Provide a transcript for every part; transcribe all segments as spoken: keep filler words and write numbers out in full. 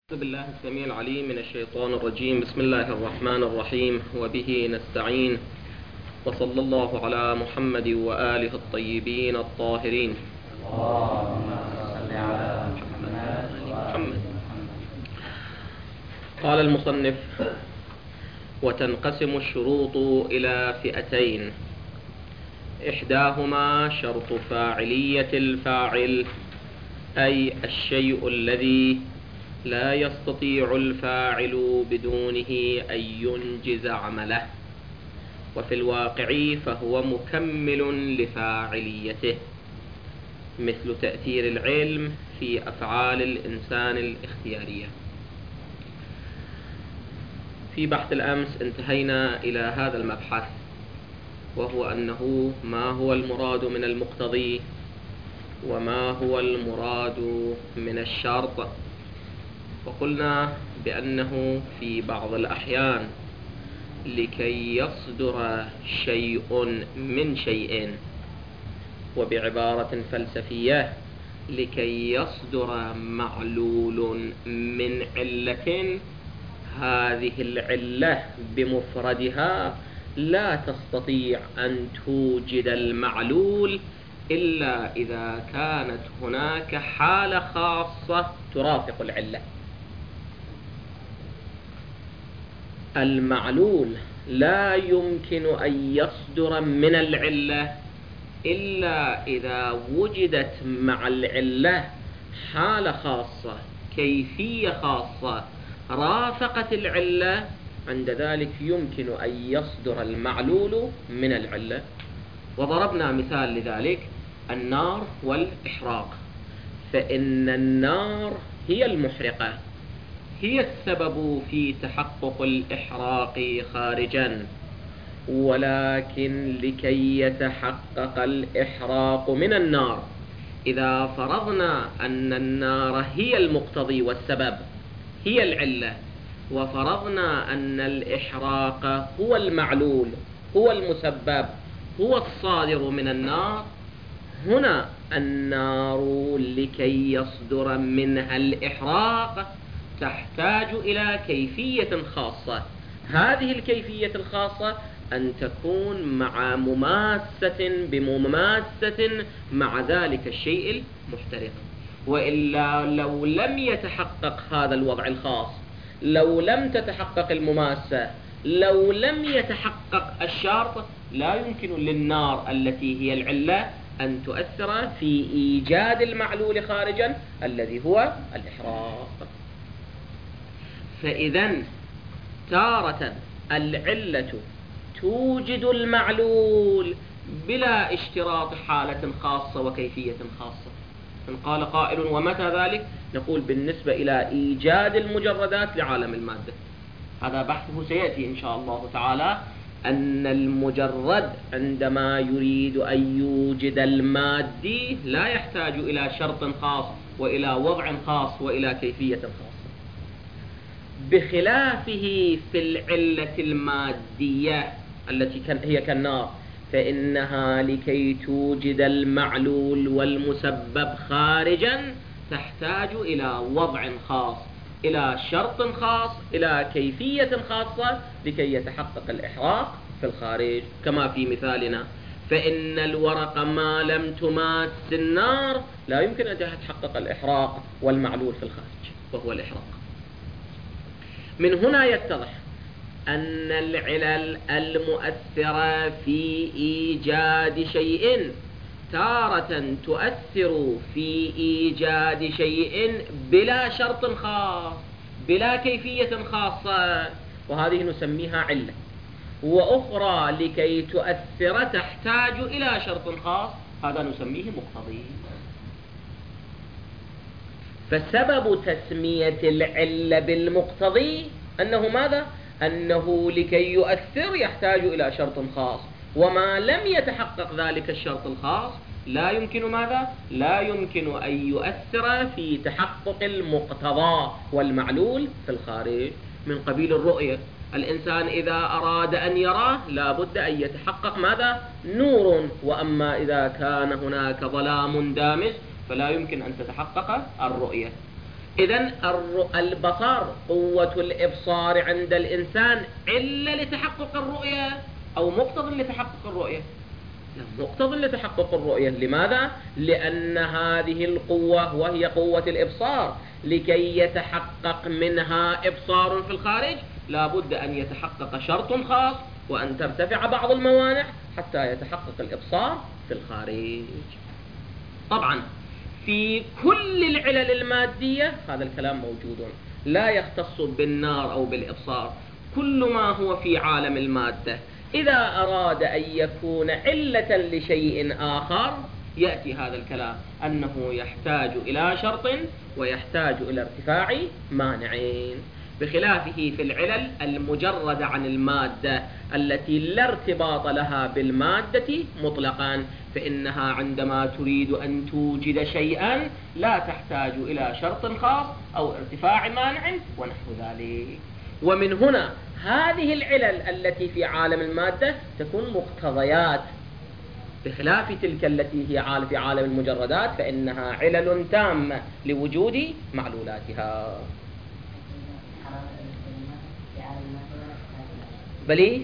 أعوذ بالله السميع العليم من الشيطان الرجيم. بسم الله الرحمن الرحيم، وبه نستعين، وصلى الله على محمد وآله الطيبين الطاهرين. اللهم صل على محمد. قال المصنف: وتنقسم الشروط إلى فئتين، إحداهما شرط فاعلية الفاعل، أي الشيء الذي لا يستطيع الفاعل بدونه أن ينجز عمله، وفي الواقع فهو مكمل لفاعليته، مثل تأثير العلم في أفعال الإنسان الاختيارية. في بحث الأمس انتهينا إلى هذا المبحث، وهو أنه ما هو المراد من المقتضي وما هو المراد من الشرط. وقلنا بأنه في بعض الأحيان لكي يصدر شيء من شيء، وبعبارة فلسفية لكي يصدر معلول من علة، هذه العلة بمفردها لا تستطيع أن توجد المعلول إلا إذا كانت هناك حالة خاصة ترافق العلة. المعلول لا يمكن أن يصدر من العلة إلا إذا وجدت مع العلة حالة خاصة، كيفية خاصة رافقت العلة، عند ذلك يمكن أن يصدر المعلول من العلة. وضربنا مثال لذلك: النار والإحراق، فإن النار هي المحرقة، هي السبب في تحقق الإحراق خارجا، ولكن لكي يتحقق الإحراق من النار، إذا فرضنا أن النار هي المقتضي والسبب، هي العلة، وفرضنا أن الإحراق هو المعلول، هو المسبب، هو الصادر من النار، هنا النار لكي يصدر منها الإحراق تحتاج إلى كيفية خاصة. هذه الكيفية الخاصة أن تكون مع مماسة بمماسة مع ذلك الشيء المحترق، وإلا لو لم يتحقق هذا الوضع الخاص، لو لم تتحقق المماسة، لو لم يتحقق الشرط، لا يمكن للنار التي هي العلة أن تؤثر في إيجاد المعلول خارجا الذي هو الإحراق. فإذا تارة العلة توجد المعلول بلا اشتراط حالة خاصة وكيفية خاصة. إن قال قائل: ومتى ذلك؟ نقول: بالنسبة إلى إيجاد المجردات لعالم المادة. هذا بحثه سيأتي إن شاء الله تعالى، أن المجرد عندما يريد أن يوجد المادي لا يحتاج إلى شرط خاص وإلى وضع خاص وإلى كيفية خاصة، بخلافه في العلة المادية التي هي كالنار، فإنها لكي توجد المعلول والمسبب خارجا تحتاج إلى وضع خاص، إلى شرط خاص، إلى كيفية خاصة لكي يتحقق الإحراق في الخارج. كما في مثالنا: فإن الورق ما لم تماس النار لا يمكن أن يتحقق الإحراق والمعلول في الخارج وهو الإحراق. من هنا يتضح أن العلل المؤثرة في إيجاد شيء تارة تؤثر في إيجاد شيء بلا شرط خاص، بلا كيفية خاصة، وهذه نسميها علة. وأخرى لكي تؤثر تحتاج إلى شرط خاص، هذا نسميه مقتضي. فسبب تسمية العلة بالمقتضي أنه ماذا؟ أنه لكي يؤثر يحتاج إلى شرط خاص، وما لم يتحقق ذلك الشرط الخاص لا يمكن ماذا؟ لا يمكن أن يؤثر في تحقق المقتضى والمعلول في الخارج. من قبيل الرؤية، الإنسان إذا أراد أن يراه لا بد أن يتحقق ماذا؟ نور. وأما إذا كان هناك ظلام دامس فلا يمكن أن تتحقق الرؤية. إذن البصر قوة الإبصار عند الإنسان علة لتحقق الرؤية أو مقتضى لتحقق الرؤية؟ مقتضى لتحقق الرؤية. لماذا؟ لأن هذه القوة وهي قوة الإبصار لكي يتحقق منها إبصار في الخارج لا بد أن يتحقق شرط خاص وأن ترتفع بعض الموانع حتى يتحقق الإبصار في الخارج. طبعا في كل العلل المادية هذا الكلام موجود، لا يختص بالنار أو بالإبصار. كل ما هو في عالم المادة إذا أراد أن يكون علة لشيء آخر يأتي هذا الكلام أنه يحتاج إلى شرط ويحتاج إلى ارتفاع مانعين، بخلافه في العلل المجردة عن المادة التي لا ارتباط لها بالمادة مطلقا، فإنها عندما تريد أن توجد شيئا لا تحتاج إلى شرط خاص أو ارتفاع مانع ونحو ذلك. ومن هنا هذه العلل التي في عالم المادة تكون مقتضيات، بخلاف تلك التي هي في عالم المجردات فإنها علل تامة لوجود معلولاتها. بلي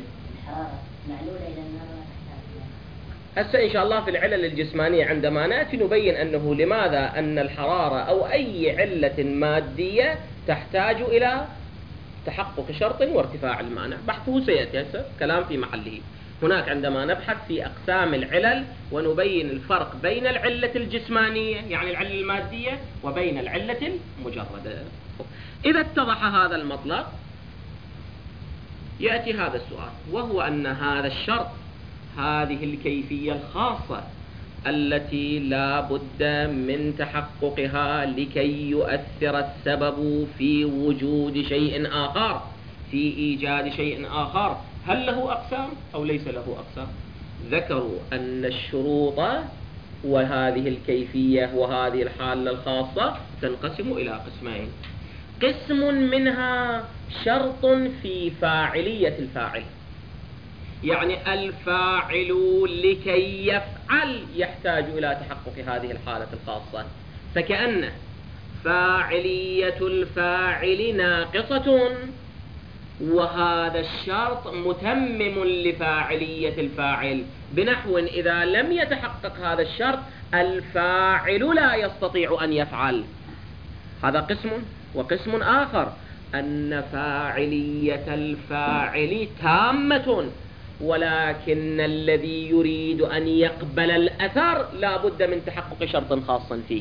هسه إن شاء الله في العلل الجسمانية عندما نأتي نبين أنه لماذا أن الحرارة أو أي علة مادية تحتاج إلى تحقق شرط وارتفاع المانع. بحثه سيأتي هسه كلام في محله. هناك عندما نبحث في أقسام العلل ونبين الفرق بين العلة الجسمانية يعني العلة المادية وبين العلة المجردة. إذا اتضح هذا المطلب يأتي هذا السؤال، وهو أن هذا الشرط هذه الكيفية الخاصة التي لا بد من تحققها لكي يؤثر السبب في وجود شيء آخر في إيجاد شيء آخر، هل له أقسام أو ليس له أقسام؟ ذكروا أن الشروط وهذه الكيفية وهذه الحالة الخاصة تنقسم إلى قسمين. قسم منها شرط في فاعلية الفاعل، يعني الفاعل لكي يفعل يحتاج إلى تحقق هذه الحالة الخاصة، فكأن فاعلية الفاعل ناقصة وهذا الشرط متمم لفاعلية الفاعل، بنحو إذا لم يتحقق هذا الشرط الفاعل لا يستطيع أن يفعل. هذا قسم. وقسم آخر أن فاعلية الفاعل تامة ولكن الذي يريد أن يقبل الأثر لا بد من تحقق شرط خاص فيه،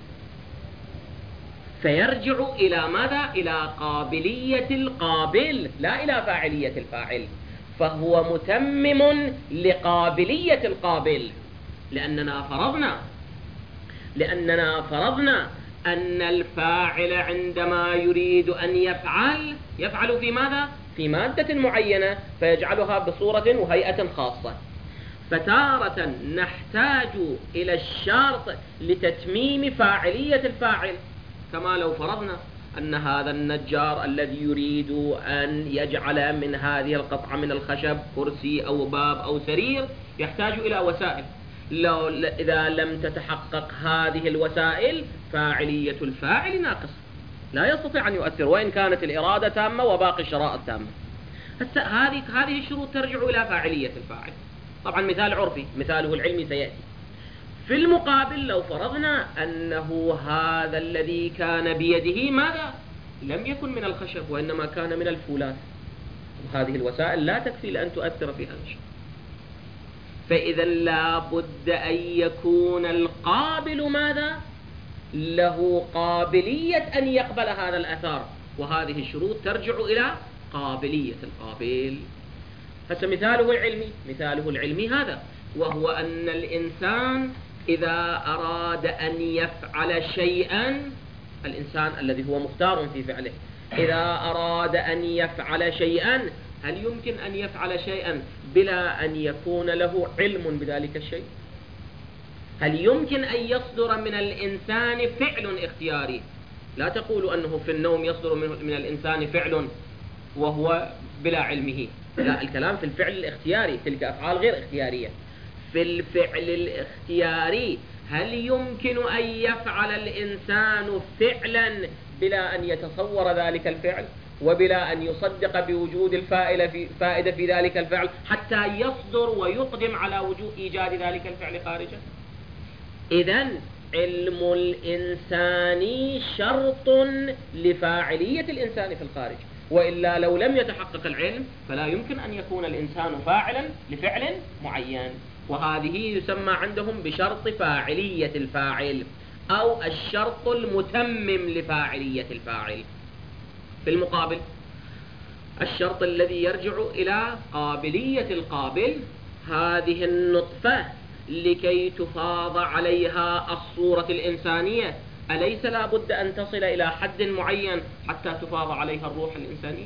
فيرجع إلى ماذا؟ إلى قابلية القابل لا إلى فاعلية الفاعل، فهو متمم لقابلية القابل. لأننا فرضنا لأننا فرضنا أن الفاعل عندما يريد أن يفعل يفعل في ماذا؟ في مادة معينة فيجعلها بصورة وهيئة خاصة. فتارة نحتاج إلى الشرط لتتميم فاعلية الفاعل، كما لو فرضنا أن هذا النجار الذي يريد أن يجعل من هذه القطعة من الخشب كرسي أو باب أو سرير يحتاج إلى وسائل، لو إذا لم تتحقق هذه الوسائل فاعلية الفاعل ناقص لا يستطيع أن يؤثر وإن كانت الإرادة تامة وباقي الشرائط تامة. هذه هذه الشروط ترجع إلى فاعلية الفاعل. طبعا مثال عرفي مثاله العلمي سيأتي. في المقابل لو فرضنا أنه هذا الذي كان بيده ماذا؟ لم يكن من الخشب وإنما كان من الفولاذ، وهذه الوسائل لا تكفي لأن تؤثر في هذا الشيء. فإذا لا بد أن يكون القابل ماذا؟ له قابلية أن يقبل هذا الأثر، وهذه الشروط ترجع إلى قابلية القابل. هسه مثاله العلمي مثاله العلمي هذا، وهو أن الإنسان إذا أراد أن يفعل شيئا، الإنسان الذي هو مختار في فعله إذا أراد أن يفعل شيئا هل يمكن أن يفعل شيئا بلا أن يكون له علم بذلك الشيء؟ هل يمكن أن يصدر من الإنسان فعل اختياري؟ لا تقولوا أنه في النوم يصدر من الإنسان فعل وهو بلا علمه، لا، الكلام في الفعل الاختياري، تلك أفعال غير اختيارية. في الفعل الاختياري هل يمكن أن يفعل الإنسان فعلا بلا أن يتصور ذلك الفعل وبلا أن يصدق بوجود الفائدة في, فائدة في ذلك الفعل حتى يصدر ويقدم على وجود إيجاد ذلك الفعل خارجا؟ إذن علم الإنسان شرط لفاعلية الإنسان في الخارج، وإلا لو لم يتحقق العلم فلا يمكن أن يكون الإنسان فاعلا لفعل معين، وهذه يسمى عندهم بشرط فاعلية الفاعل أو الشرط المتمم لفاعلية الفاعل. في المقابل الشرط الذي يرجع إلى قابلية القابل، هذه النطفة لكي تفاض عليها الصورة الإنسانية أليس لا بد أن تصل إلى حد معين حتى تفاض عليها الروح الإنسانية؟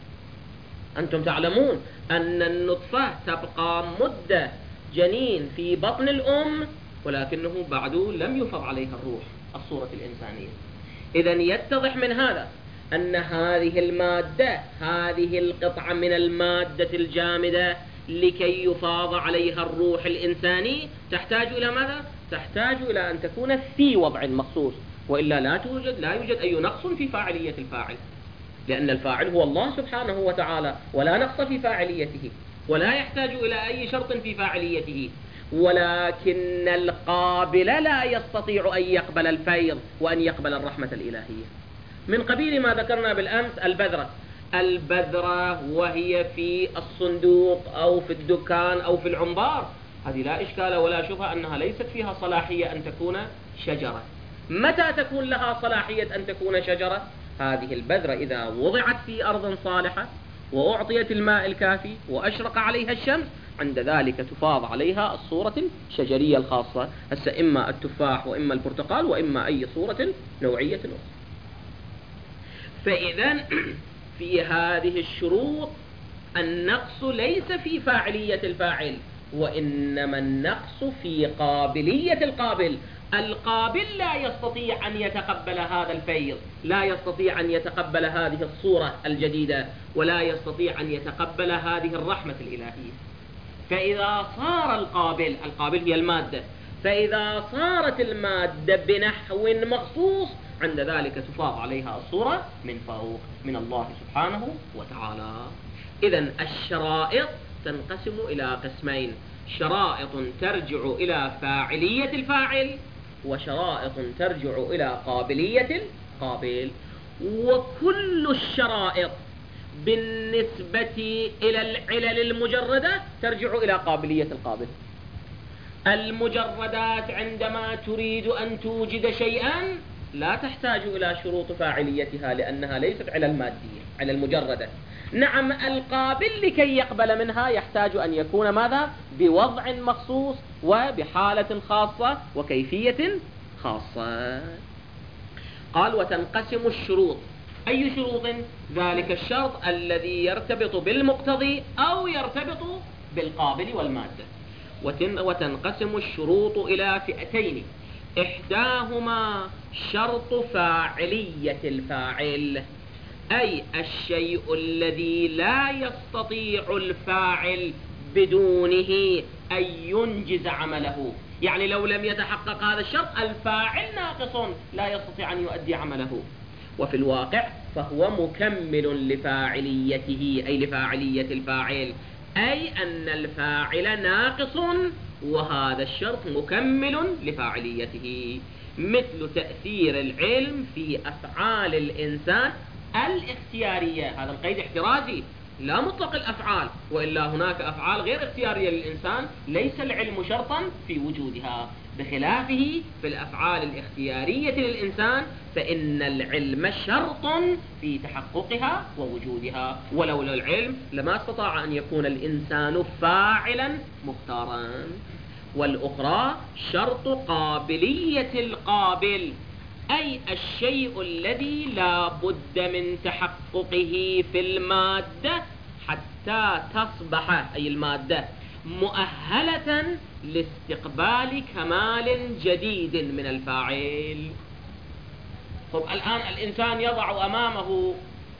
أنتم تعلمون أن النطفة تبقى مدة جنين في بطن الأم ولكنه بعد لم يفض عليها الروح الصورة الإنسانية. إذن يتضح من هذا أن هذه المادة، هذه القطعة من المادة الجامدة لكي يفاض عليها الروح الإنساني تحتاج إلى ماذا؟ تحتاج إلى أن تكون في وضع مخصوص، وإلا لا توجد لا يوجد أي نقص في فاعلية الفاعل، لأن الفاعل هو الله سبحانه وتعالى ولا نقص في فاعليته ولا يحتاج إلى أي شرط في فاعليته، ولكن القابل لا يستطيع أن يقبل الفيض وأن يقبل الرحمة الإلهية، من قبيل ما ذكرنا بالأمس البذرة. البذرة وهي في الصندوق أو في الدكان أو في العنبار، هذه لا إشكال ولا شبهة أنها ليست فيها صلاحية أن تكون شجرة. متى تكون لها صلاحية أن تكون شجرة؟ هذه البذرة إذا وضعت في أرض صالحة وأعطيت الماء الكافي وأشرق عليها الشمس، عند ذلك تفاض عليها الصورة الشجرية الخاصة، هسه إما التفاح وإما البرتقال وإما أي صورة نوعية أخرى. فإذا في هذه الشروط النقص ليس في فاعلية الفاعل، وإنما النقص في قابلية القابل. القابل لا يستطيع أن يتقبل هذا الفيض، لا يستطيع أن يتقبل هذه الصورة الجديدة، ولا يستطيع أن يتقبل هذه الرحمة الإلهية. فإذا صار القابل، القابل هي المادة، فإذا صارت المادة بنحو مخصوص عند ذلك تفاض عليها الصورة من فوق من الله سبحانه وتعالى. إذن الشرائط تنقسم إلى قسمين: شرائط ترجع إلى فاعلية الفاعل، وشرائط ترجع إلى قابلية القابل. وكل الشرائط بالنسبة إلى العلل المجردة ترجع إلى قابلية القابل. المجردات عندما تريد أن توجد شيئا لا تحتاج إلى شروط فاعليتها لأنها ليست علل مادية، علل مجردة. نعم القابل لكي يقبل منها يحتاج أن يكون ماذا؟ بوضع مخصوص وبحالة خاصة وكيفية خاصة. قال وتنقسم الشروط. أي شروط؟ ذلك الشرط الذي يرتبط بالمقتضي أو يرتبط بالقابل والمادة. وتنقسم الشروط إلى فئتين: إحداهما شرط فاعلية الفاعل، أي الشيء الذي لا يستطيع الفاعل بدونه أن ينجز عمله، يعني لو لم يتحقق هذا الشرط الفاعل ناقص لا يستطيع أن يؤدي عمله. وفي الواقع فهو مكمل لفاعليته، أي لفاعلية الفاعل، أي أن الفاعل ناقص وهذا الشرط مكمل لفاعليته، مثل تأثير العلم في أفعال الإنسان الاختيارية. هذا القيد احترازي، لا مطلق الأفعال، وإلا هناك أفعال غير اختيارية للإنسان ليس العلم شرطا في وجودها، بخلافه في الأفعال الاختيارية للإنسان فإن العلم شرط في تحققها ووجودها، ولولا العلم لما استطاع أن يكون الإنسان فاعلا مختارا. والأخرى شرط قابلية القابل، أي الشيء الذي لا بد من تحققه في المادة حتى تصبح أي المادة مؤهلة لاستقبال كمال جديد من الفاعل. طب الآن الإنسان يضع أمامه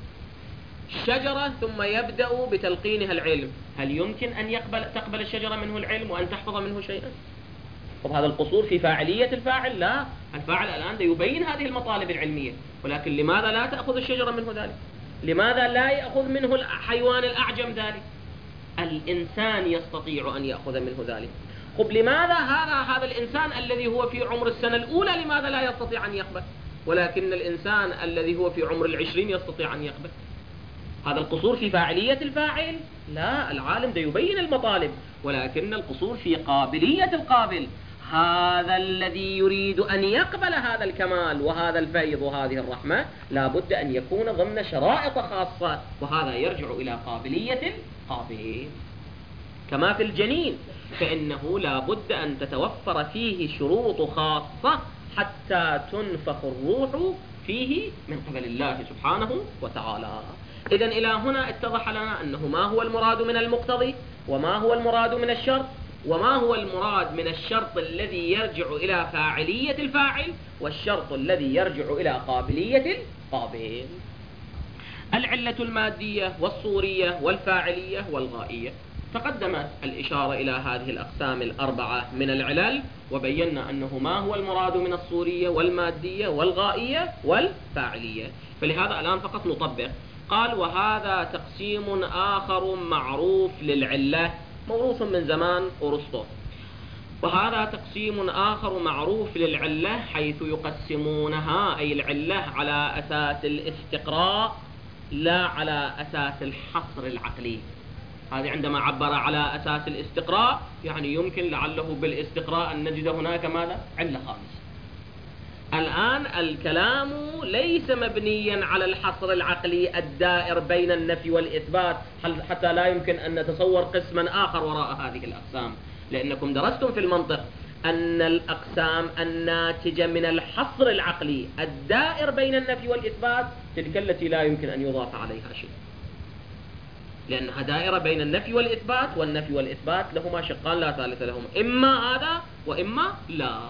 شجرة ثم يبدأ بتلقينها العلم، هل يمكن أن يقبل تقبل الشجرة منه العلم وأن تحفظ منه شيئا؟ طب هذا القصور في فاعلية الفاعل؟ لا، الفاعل الآن يبين هذه المطالب العلمية، ولكن لماذا لا تأخذ الشجرة منه ذلك؟ لماذا لا يأخذ منه الحيوان الأعجم ذلك؟ الإنسان يستطيع أن يأخذ منه ذلك. طب لماذا هذا هذا الإنسان الذي هو في عمر السنة الأولى لماذا لا يستطيع أن يقبل، ولكن الإنسان الذي هو في عمر العشرين يستطيع أن يقبل؟ هذا القصور في فاعلية الفاعل؟ لا، العالم ده يبين المطالب، ولكن القصور في قابلية القابل. هذا الذي يريد أن يقبل هذا الكمال وهذا الفيض وهذه الرحمة لا بد أن يكون ضمن شرائط خاصة، وهذا يرجع إلى قابلية القابل. كما في الجنين، فإنه لا بد أن تتوفر فيه شروط خاصة حتى تنفخ الروح فيه من قبل الله سبحانه وتعالى. إذن إلى هنا اتضح لنا أنه ما هو المراد من المقتضي، وما هو المراد من الشرط، وما هو المراد من الشرط الذي يرجع إلى فاعلية الفاعل، والشرط الذي يرجع إلى قابلية القابل. العلة المادية والصورية والفاعلية والغائية. تقدمت الإشارة إلى هذه الأقسام الأربعة من العلل، وبينا أنه ما هو المراد من الصورية والمادية والغائية والفاعلية. فلهذا الآن فقط نطبق. قال: وهذا تقسيم آخر معروف للعلة، موروث من زمان أرسطو. وهذا تقسيم آخر معروف للعلة، حيث يقسمونها أي العلة على أساس الاستقراء لا على أساس الحصر العقلي. هذه عندما عبر على أساس الاستقراء يعني يمكن لعله بالاستقراء أن نجد هناك ماذا؟ علة خامسة. الآن الكلام ليس مبنيا على الحصر العقلي الدائر بين النفي والإثبات، حتى لا يمكن أن نتصور قسما آخر وراء هذه الأقسام، لأنكم درستم في المنطق أن الأقسام الناتجة من الحصر العقلي الدائر بين النفي والإثبات تلك التي لا يمكن أن يضاف عليها شيء، لأنها دائرة بين النفي والإثبات، والنفي والإثبات لهما شقان لا ثالث لهم، إما هذا وإما لا،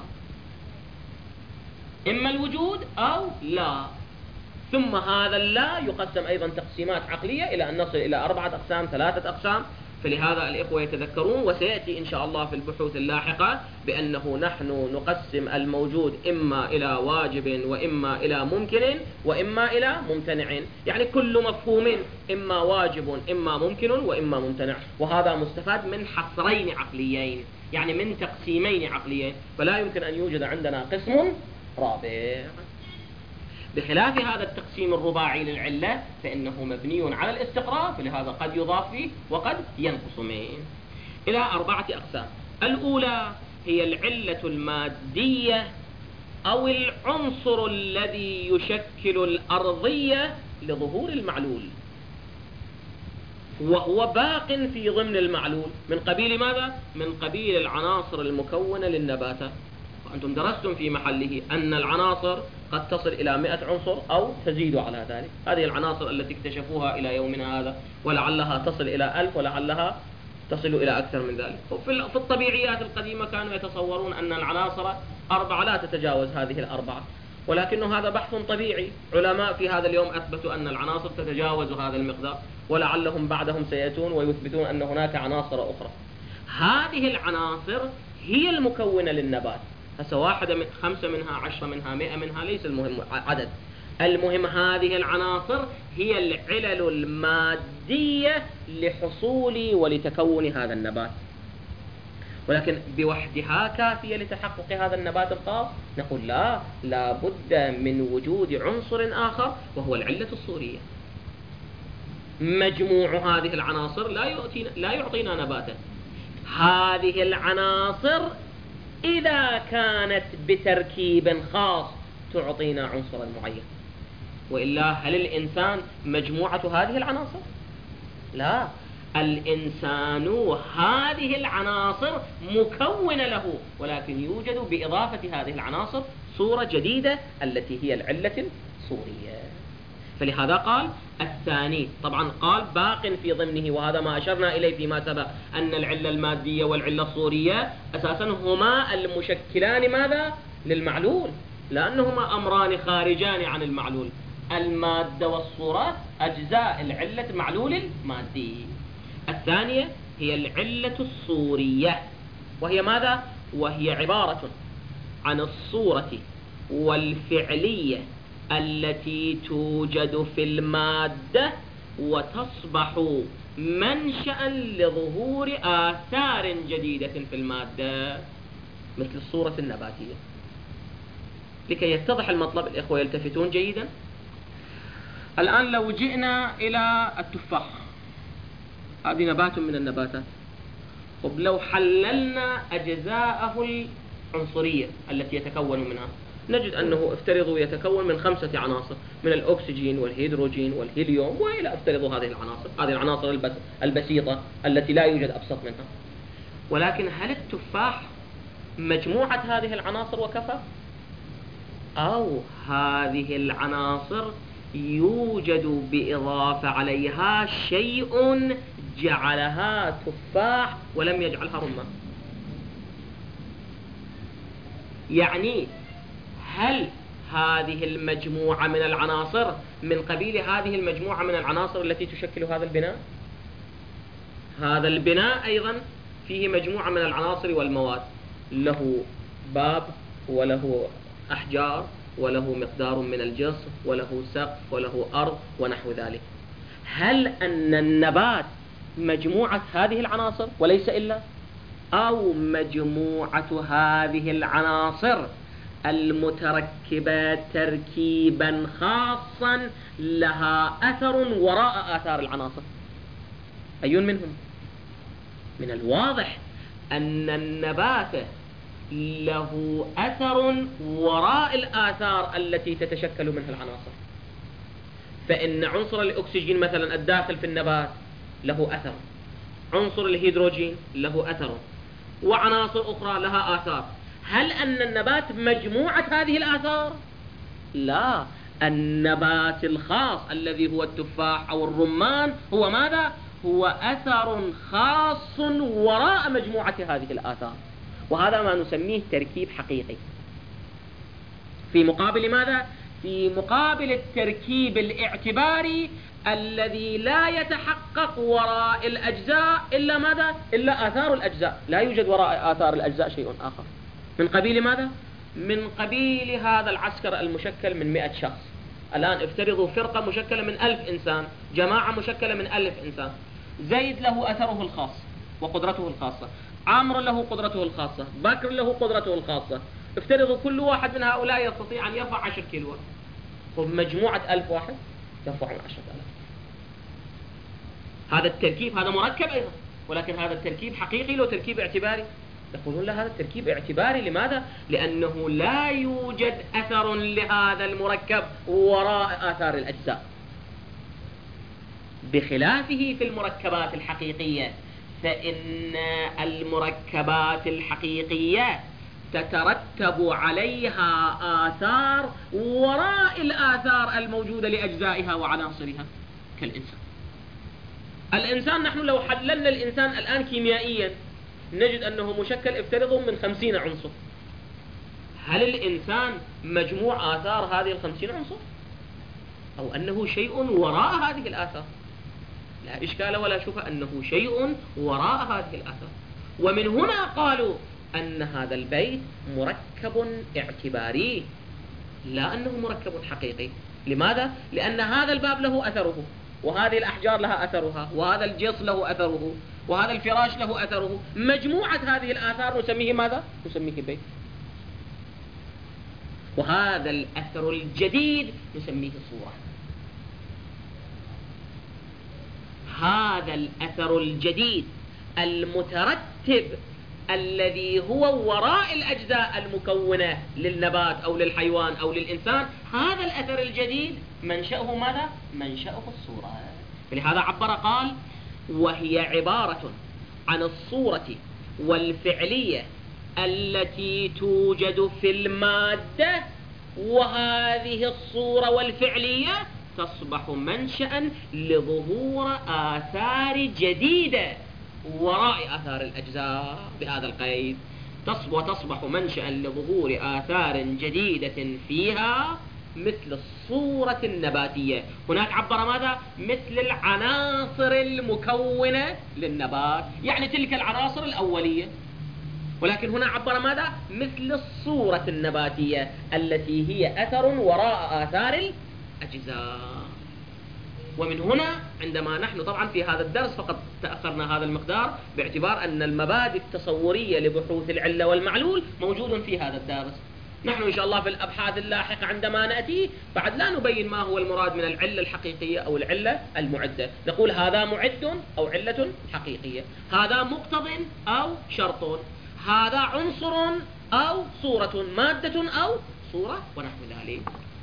إما الوجود أو لا. ثم هذا اللا يقسم أيضا تقسيمات عقلية إلى أن نصل إلى أربعة أقسام، ثلاثة أقسام. فلهذا الإخوة يتذكرون، وسيأتي إن شاء الله في البحوث اللاحقة، بأنه نحن نقسم الموجود إما إلى واجب وإما إلى ممكن وإما إلى ممتنع، يعني كل مفهوم إما واجب إما ممكن وإما ممتنع، وهذا مستفاد من حصرين عقليين، يعني من تقسيمين عقليين، فلا يمكن أن يوجد عندنا قسم رابع. بخلاف هذا التقسيم الرباعي للعلة فإنه مبني على الاستقراء، فلهذا قد يضاف فيه وقد ينقص منه إلى أربعة أقسام. الأولى هي العلة المادية أو العنصر الذي يشكل الأرضية لظهور المعلول، وهو باق في ضمن المعلول من قبيل ماذا؟ من قبيل العناصر المكونة للنباتات. وأنتم درستم في محله أن العناصر قد تصل إلى مئة عنصر أو تزيد على ذلك. هذه العناصر التي اكتشفوها إلى يومنا هذا، ولعلها تصل إلى ألف ولعلها تصل إلى أكثر من ذلك. وفي الطبيعيات القديمة كانوا يتصورون أن العناصر أربعة لا تتجاوز هذه الأربعة، ولكن هذا بحث طبيعي. علماء في هذا اليوم أثبتوا أن العناصر تتجاوز هذا المقدار، ولعلهم بعدهم سيأتون ويثبتون أن هناك عناصر أخرى. هذه العناصر هي المكونة للنبات. هسه واحدة من خمسة منها عشرة منها مئة منها ليس المهم عدد، المهم هذه العناصر هي العلل المادية لحصول ولتكون هذا النبات. ولكن بوحدها كافية لتحقق هذا النبات الخاص؟ نقول لا، لا بد من وجود عنصر آخر وهو العلة الصورية. مجموع هذه العناصر لا يعطينا, لا يعطينا نباتا. هذه العناصر إذا كانت بتركيب خاص تعطينا عنصرا معين، وإلا هل الإنسان مجموعة هذه العناصر؟ لا، الإنسان هذه العناصر مكونة له، ولكن يوجد بإضافة هذه العناصر صورة جديدة التي هي العلة الصورية. فلهذا قال الثاني، طبعا قال باق في ضمنه، وهذا ما أشرنا إليه فيما سبق أن العلة المادية والعلة الصورية أساسا هما المشكلان ماذا؟ للمعلول، لأنهما أمران خارجان عن المعلول. المادة والصورة أجزاء العلة معلول المادي. الثانية هي العلة الصورية، وهي ماذا؟ وهي عبارة عن الصورة والفعلية التي توجد في المادة وتصبح منشأ لظهور آثار جديدة في المادة مثل الصورة النباتية. لكي يتضح المطلب الإخوة يلتفتون جيدا. الآن لو جئنا إلى التفاح، هذه نبات من النباتات، طب لو حللنا أجزاءه العنصرية التي يتكون منها نجد أنه افترضوا يتكون من خمسة عناصر، من الأكسجين والهيدروجين والهيليوم وإلى افترضوا هذه العناصر، هذه العناصر البس البسيطة التي لا يوجد أبسط منها. ولكن هل التفاح مجموعة هذه العناصر وكفى؟ أو هذه العناصر يوجد بإضافة عليها شيء جعلها تفاح ولم يجعلها رمان؟ يعني هل هذه المجموعة من العناصر من قبيل هذه المجموعة من العناصر التي تشكل هذا البناء؟ هذا البناء أيضا فيه مجموعة من العناصر والمواد، له باب وله أحجار وله مقدار من الجصف وله سقف وله أرض ونحو ذلك. هل أن النبات مجموعة هذه العناصر وليس إلا، أو مجموعة هذه العناصر المتركبة تركيبا خاصا لها أثر وراء آثار العناصر؟ أي منهم؟ من الواضح أن النبات له أثر وراء الآثار التي تتشكل منها العناصر. فإن عنصر الأكسجين مثلا الداخل في النبات له أثر، عنصر الهيدروجين له أثر، وعناصر أخرى لها آثار. هل أن النبات مجموعة هذه الآثار؟ لا، النبات الخاص الذي هو التفاح أو الرمان هو ماذا؟ هو أثر خاص وراء مجموعة هذه الآثار، وهذا ما نسميه تركيب حقيقي. في مقابل ماذا؟ في مقابل التركيب الاعتباري الذي لا يتحقق وراء الأجزاء إلا ماذا؟ إلا آثار الأجزاء، لا يوجد وراء آثار الأجزاء شيء آخر. من قبيل ماذا؟ من قبيل هذا العسكر المشكل من مئة شخص. الآن افترضوا فرقة مشكلة من ألف إنسان، جماعة مشكلة من ألف إنسان. زيد له أثره الخاص وقدرته الخاصة، عمرو له قدرته الخاصة، بكر له قدرته الخاصة. افترضوا كل واحد من هؤلاء يستطيع أن يرفع عشر كيلو، ومجموعة ألف واحد يرفعون عشرة آلاف. هذا التركيب هذا مركب أيضا، ولكن هذا التركيب حقيقي لو تركيب اعتباري؟ يقولون لا، هذا التركيب اعتباري. لماذا؟ لأنه لا يوجد أثر لهذا المركب وراء آثار الأجزاء، بخلافه في المركبات الحقيقية، فإن المركبات الحقيقية تترتب عليها آثار وراء الآثار الموجودة لأجزائها وعناصرها. كالإنسان، الإنسان نحن لو حللنا الإنسان الآن كيميائيا نجد أنه مشكل افترضوا من خمسين عنصر. هل الإنسان مجموع آثار هذه الخمسين عنصر، أو أنه شيء وراء هذه الآثار؟ لا إشكال ولا شبهة أنه شيء وراء هذه الآثار. ومن هنا قالوا أن هذا البيت مركب اعتباري، لا أنه مركب حقيقي. لماذا؟ لأن هذا الباب له أثره، وهذه الأحجار لها أثرها، وهذا الجص له أثره، وهذا الفراش له أثره. مجموعة هذه الآثار نسميه ماذا؟ نسميه بيت. وهذا الأثر الجديد نسميه صورة. هذا الأثر الجديد المترتب الذي هو وراء الأجزاء المكونة للنبات أو للحيوان أو للإنسان، هذا الأثر الجديد منشأه ماذا؟ منشأه الصورة. لهذا عبر قال: وهي عبارة عن الصورة والفعلية التي توجد في المادة، وهذه الصورة والفعلية تصبح منشأ لظهور آثار جديدة وراء آثار الأجزاء بهذا القيد، وتصبح منشأ لظهور آثار جديدة فيها مثل الصورة النباتية. هناك عبر ماذا؟ مثل العناصر المكونة للنبات، يعني تلك العناصر الأولية. ولكن هنا عبر ماذا؟ مثل الصورة النباتية التي هي أثر وراء آثار الأجزاء. ومن هنا عندما نحن طبعا في هذا الدرس فقط تأخرنا هذا المقدار باعتبار أن المبادئ التصورية لبحوث العلة والمعلول موجود في هذا الدرس. نحن إن شاء الله في الأبحاث اللاحقة عندما نأتي بعد لا نبين ما هو المراد من العلة الحقيقية أو العلة المعدة، نقول هذا معد أو علة حقيقية، هذا مقتض أو شرط، هذا عنصر أو صورة، مادة أو صورة ونحو ذلك.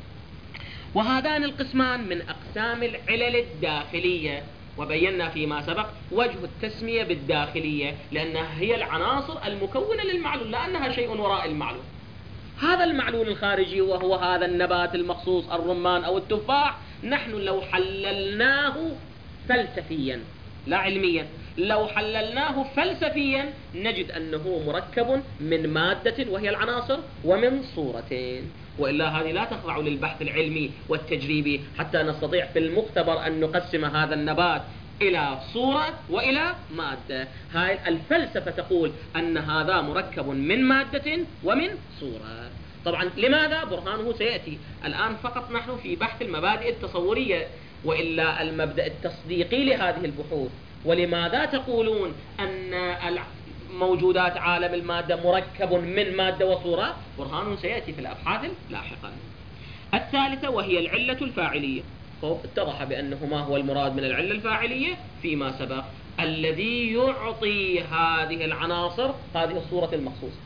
وهذان القسمان من أقسام العلل الداخلية، وبينا فيما سبق وجه التسمية بالداخلية لأنها هي العناصر المكونة للمعلول، لأنها شيء وراء المعلول. هذا المعلول الخارجي وهو هذا النبات المخصوص الرمان أو التفاح، نحن لو حللناه فلسفيا لا علميا، لو حللناه فلسفيا نجد أنه مركب من مادة وهي العناصر ومن صورتين، وإلا هذه لا تخضع للبحث العلمي والتجريبي حتى نستطيع في المختبر أن نقسم هذا النبات إلى صورة وإلى مادة. هاي الفلسفة تقول أن هذا مركب من مادة ومن صورة. طبعا لماذا؟ برهانه سيأتي. الآن فقط نحن في بحث المبادئ التصورية، وإلا المبدأ التصديقي لهذه البحوث. ولماذا تقولون أن موجودات عالم المادة مركب من مادة وصورة؟ برهانه سيأتي في الأبحاث اللاحقة. الثالثة وهي العلة الفاعلية. اتضح بأنه ما هو المراد من العلة الفاعلية فيما سبق، الذي يعطي هذه العناصر هذه الصورة المخصوصة.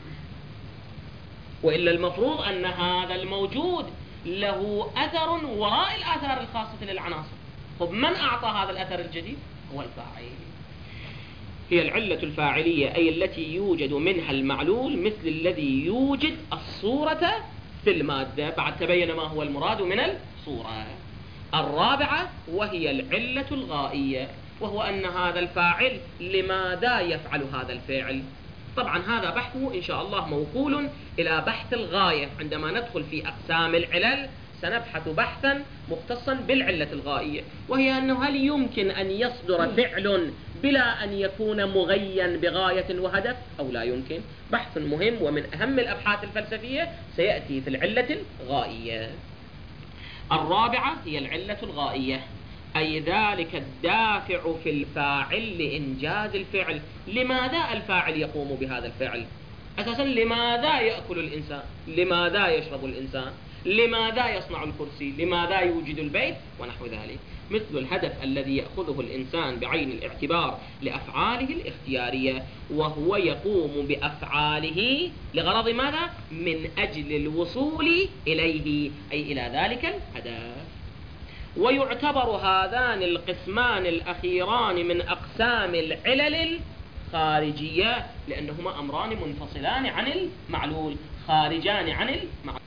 وإلا المفروض أن هذا الموجود له أثر وراء الآثار الخاصة للعناصر. طب من أعطى هذا الأثر الجديد؟ هو الفاعل. هي العلة الفاعلية أي التي يوجد منها المعلول مثل الذي يوجد الصورة في المادة. بعد تبين ما هو المراد من الصورة. الرابعة وهي العلة الغائية، وهو أن هذا الفاعل لماذا يفعل هذا الفعل. طبعا هذا بحثه إن شاء الله موكول إلى بحث الغاية. عندما ندخل في أقسام العلل سنبحث بحثا مختصا بالعلة الغائية، وهي أنه هل يمكن أن يصدر فعل بلا أن يكون مغيا بغاية وهدف أو لا يمكن. بحث مهم ومن أهم الأبحاث الفلسفية سيأتي في العلة الغائية. الرابعة هي العلة الغائية أي ذلك الدافع في الفاعل لإنجاز الفعل. لماذا الفاعل يقوم بهذا الفعل؟ أساسا لماذا يأكل الإنسان؟ لماذا يشرب الإنسان؟ لماذا يصنع الكرسي؟ لماذا يوجد البيت؟ ونحو ذلك. مثل الهدف الذي يأخذه الإنسان بعين الاعتبار لأفعاله الاختيارية، وهو يقوم بأفعاله لغرض ماذا؟ من أجل الوصول إليه أي إلى ذلك الهدف. ويعتبر هذان القسمان الأخيران من أقسام العلل الخارجية لأنهما أمران منفصلان عن المعلول، خارجان عن المعلول.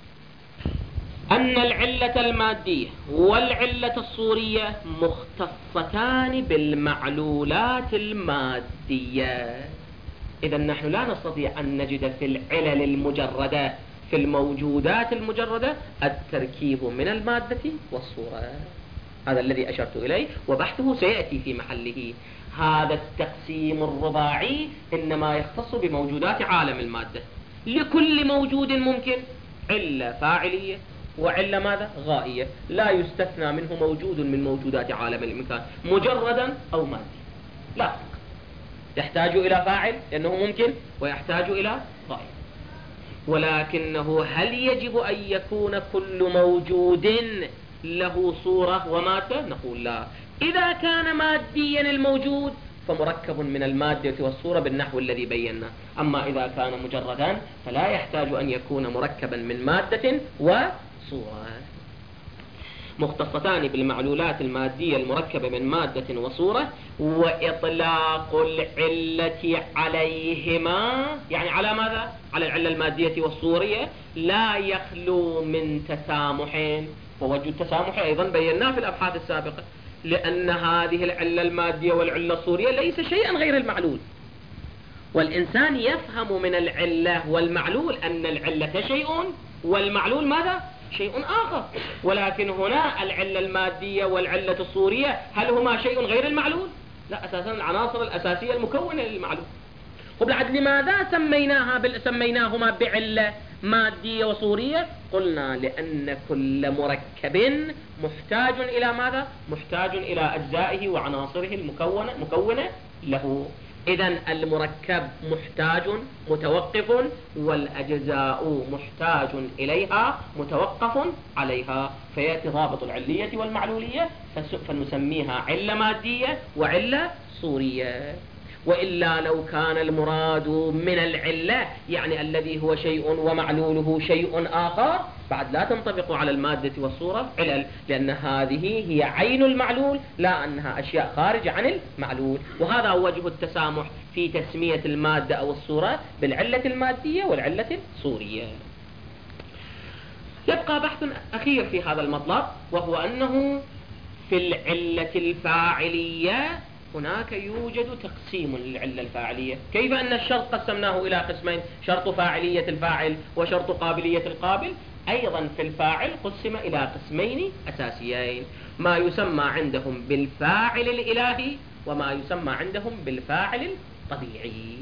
أن العلة المادية والعلة الصورية مختصتان بالمعلولات المادية. إذا نحن لا نستطيع أن نجد في العلل المجردة في الموجودات المجردة التركيب من المادة والصورة. هذا الذي أشرت إليه وبحثه سيأتي في محله. هذا التقسيم الرباعي إنما يختص بموجودات عالم المادة. لكل موجود ممكن علة فاعلية وعلة ماذا؟ غائية. لا يستثنى منه موجود من موجودات عالم الإمكان مجردا أو مادي، لا، يحتاج إلى فاعل لأنه ممكن ويحتاج إلى غائية. ولكنه هل يجب أن يكون كل موجود له صورة ومادة؟ نقول لا. إذا كان ماديا الموجود فمركب من المادة والصورة بالنحو الذي بينا، أما إذا كان مجردا فلا يحتاج أن يكون مركبا من مادة وصورة. مختصتان بالمعلولات المادية المركبة من مادة وصورة. وإطلاق العلة عليهما يعني على ماذا؟ على العلة المادية والصورية لا يخلو من تسامح. ووجه التسامح أيضا بيناه في الأبحاث السابقة، لأن هذه العلة المادية والعلة الصورية ليس شيئا غير المعلول. والإنسان يفهم من العلة والمعلول أن العلة شيء والمعلول ماذا؟ شيء آخر. ولكن هنا العلة المادية والعلة الصورية هل هما شيء غير المعلول؟ لا، أساسا العناصر الأساسية المكونة للمعلول. وبالعد لماذا سميناها بال... سميناهما بعلة مادية وصورية؟ قلنا لأن كل مركب محتاج إلى ماذا؟ محتاج إلى أجزائه وعناصره المكونة مكونة له. إذن المركب محتاج متوقف، والأجزاء محتاج إليها متوقف عليها، فيأتي ضابط العلية والمعلولية فنسميها علة مادية وعلة صورية. وإلا لو كان المراد من العلة يعني الذي هو شيء ومعلوله شيء آخر، بعد لا تنطبق على المادة والصورة علل، لأن هذه هي عين المعلول لا أنها أشياء خارجة عن المعلول. وهذا وجه التسامح في تسمية المادة أو الصورة بالعلة المادية والعلة الصورية. يبقى بحث أخير في هذا المطلب، وهو أنه في العلة الفاعلية هناك يوجد تقسيم للعلة الفاعلية. كيف أن الشرط قسمناه إلى قسمين، شرط فاعلية الفاعل وشرط قابلية القابل، أيضا في الفاعل قسم إلى قسمين أساسيين، ما يسمى عندهم بالفاعل الإلهي وما يسمى عندهم بالفاعل الطبيعي.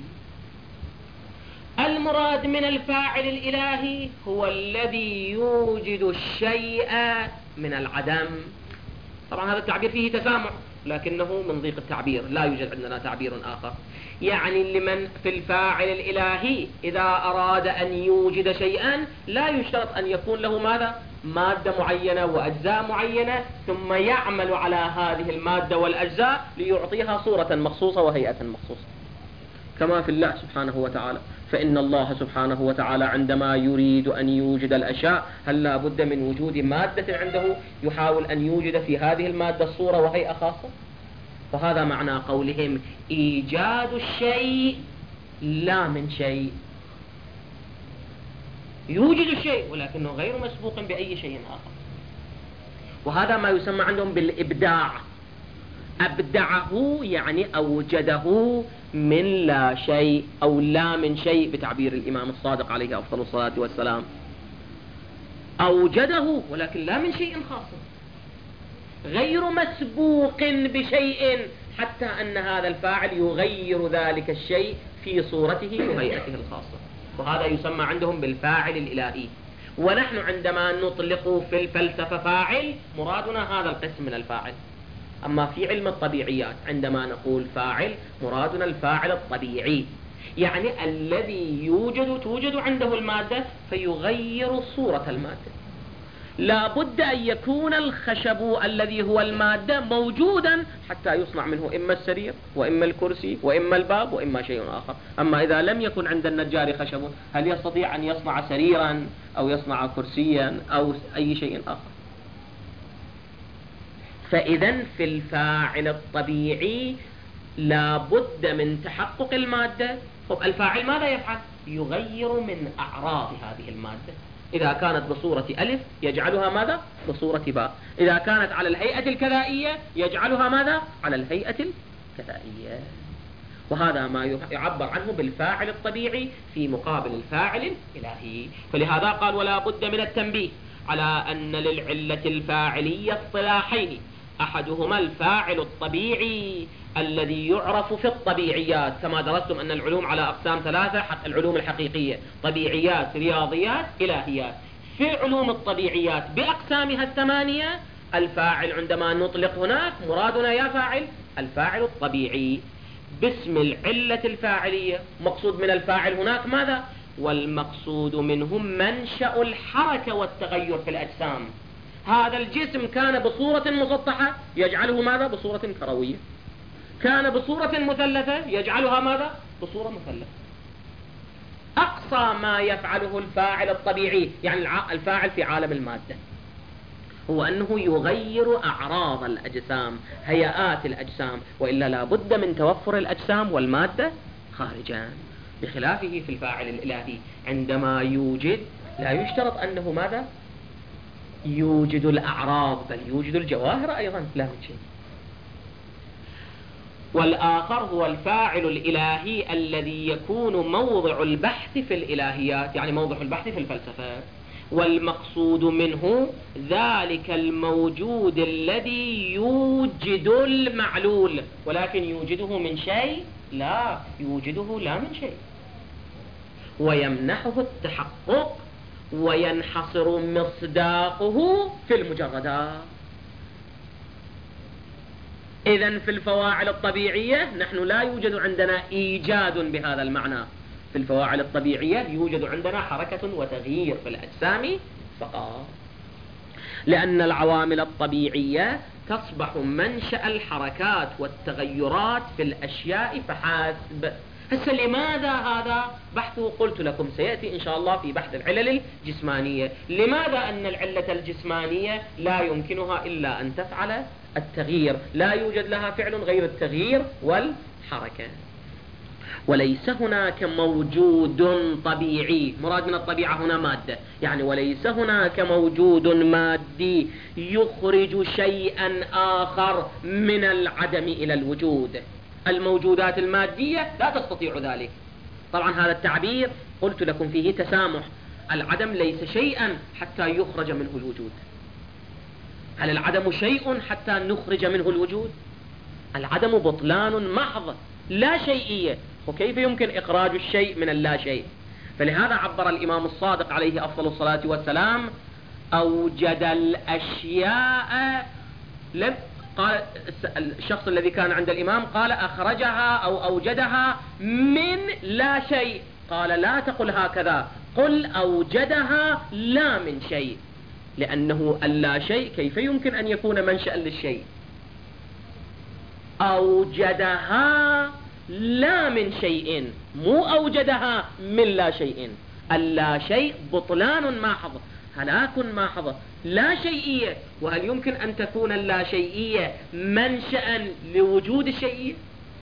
المراد من الفاعل الإلهي هو الذي يوجد الشيء من العدم. طبعا هذا التعبير فيه تسامح، لكنه من ضيق التعبير، لا يوجد عندنا تعبير آخر. يعني لمن في الفاعل الإلهي إذا أراد أن يوجد شيئا لا يشترط أن يكون له ماذا؟ مادة معينة وأجزاء معينة، ثم يعمل على هذه المادة والأجزاء ليعطيها صورة مخصوصة وهيئة مخصوصة، كما في الله سبحانه وتعالى. فإن الله سبحانه وتعالى عندما يريد أن يوجد الأشياء هل لا بد من وجود مادة عنده يحاول أن يوجد في هذه المادة الصورة وهيئة خاصة. وهذا معنى قولهم إيجاد الشيء لا من شيء. يوجد الشيء ولكنه غير مسبوق بأي شيء آخر. وهذا ما يسمى عندهم بالإبداع. أبدعه يعني أوجده من لا شيء أو لا من شيء بتعبير الإمام الصادق عليه أفضل الصلاة والسلام. أوجده ولكن لا من شيء خاص، غير مسبوق بشيء، حتى أن هذا الفاعل يغير ذلك الشيء في صورته وهيئته الخاصة. وهذا يسمى عندهم بالفاعل الإلهي. ونحن عندما نطلق في الفلسفة فاعل مرادنا هذا القسم من الفاعل. أما في علم الطبيعيات عندما نقول فاعل مرادنا الفاعل الطبيعي، يعني الذي يوجد توجد عنده المادة فيغير صورة المادة. لا بد أن يكون الخشب الذي هو المادة موجودا حتى يصنع منه إما السرير وإما الكرسي وإما الباب وإما شيء آخر. أما إذا لم يكن عند النجار خشب هل يستطيع أن يصنع سريرا أو يصنع كرسيا أو أي شيء آخر؟ فإذا في الفاعل الطبيعي لا بد من تحقق المادة. طب الفاعل ماذا يفعل؟ يغير من أعراض هذه المادة. إذا كانت بصورة ألف يجعلها ماذا؟ بصورة باء. إذا كانت على الهيئة الكذائية يجعلها ماذا؟ على الهيئة الكذائية. وهذا ما يعبر عنه بالفاعل الطبيعي في مقابل الفاعل الإلهي. فلهذا قال ولا بد من التنبيه على أن للعلة الفاعلية اصطلاحين، أحدهما الفاعل الطبيعي الذي يعرف في الطبيعيات، كما درستم أن العلوم على أقسام ثلاثة، حق العلوم الحقيقية طبيعيات رياضيات إلهيات. في علوم الطبيعيات بأقسامها الثمانية الفاعل عندما نطلق هناك مرادنا يا فاعل الفاعل الطبيعي باسم العلة الفاعلية. مقصود من الفاعل هناك ماذا؟ والمقصود منه منشأ الحركة والتغير في الأجسام. هذا الجسم كان بصورة مسطحة يجعله ماذا؟ بصورة كروية. كان بصورة مثلثة يجعلها ماذا؟ بصورة مثلثة. أقصى ما يفعله الفاعل الطبيعي يعني الفاعل في عالم المادة هو أنه يغير أعراض الأجسام، هيئات الأجسام، وإلا لا بد من توفر الأجسام والمادة خارجا. بخلافه في الفاعل الإلهي عندما يوجد لا يشترط أنه ماذا؟ يوجد الأعراض، بل يوجد الجواهر أيضا لا من شيء. والآخر هو الفاعل الإلهي الذي يكون موضع البحث في الإلهيات، يعني موضع البحث في الفلسفة. والمقصود منه ذلك الموجود الذي يوجد المعلول، ولكن يوجده من شيء لا يوجده لا من شيء، ويمنحه التحقق وينحصر مصداقه في المجردات. إذن في الفواعل الطبيعية نحن لا يوجد عندنا إيجاد بهذا المعنى، في الفواعل الطبيعية يوجد عندنا حركة وتغيير في الأجسام فقط، لأن العوامل الطبيعية تصبح منشأ الحركات والتغيرات في الأشياء فحسب. هسه لماذا هذا بحثه؟ قلت لكم سيأتي إن شاء الله في بحث العلل الجسمانية. لماذا أن العلة الجسمانية لا يمكنها إلا أن تفعل التغيير، لا يوجد لها فعل غير التغيير والحركة. وليس هناك موجود طبيعي، مراد من الطبيعة هنا مادة، يعني وليس هناك موجود مادي يخرج شيئا آخر من العدم إلى الوجود. الموجودات المادية لا تستطيع ذلك. طبعا هذا التعبير قلت لكم فيه تسامح، العدم ليس شيئا حتى يخرج منه الوجود. هل العدم شيء حتى نخرج منه الوجود؟ العدم بطلان محض، لا شيئية، وكيف يمكن إخراج الشيء من اللا شيء؟ فلهذا عبر الإمام الصادق عليه أفضل الصلاة والسلام: أوجد الأشياء. لم قال الشخص الذي كان عند الإمام قال أخرجها أو أوجدها من لا شيء، قال لا تقل هكذا، قل أوجدها لا من شيء، لأنه اللا شيء كيف يمكن أن يكون منشأ للشيء؟ أوجدها لا من شيء، مو أوجدها من لا شيء. اللا شيء بطلان محض، هلاك محض، لا شيئية. وهل يمكن أن تكون اللا شيئية منشأ لوجود الشيئية؟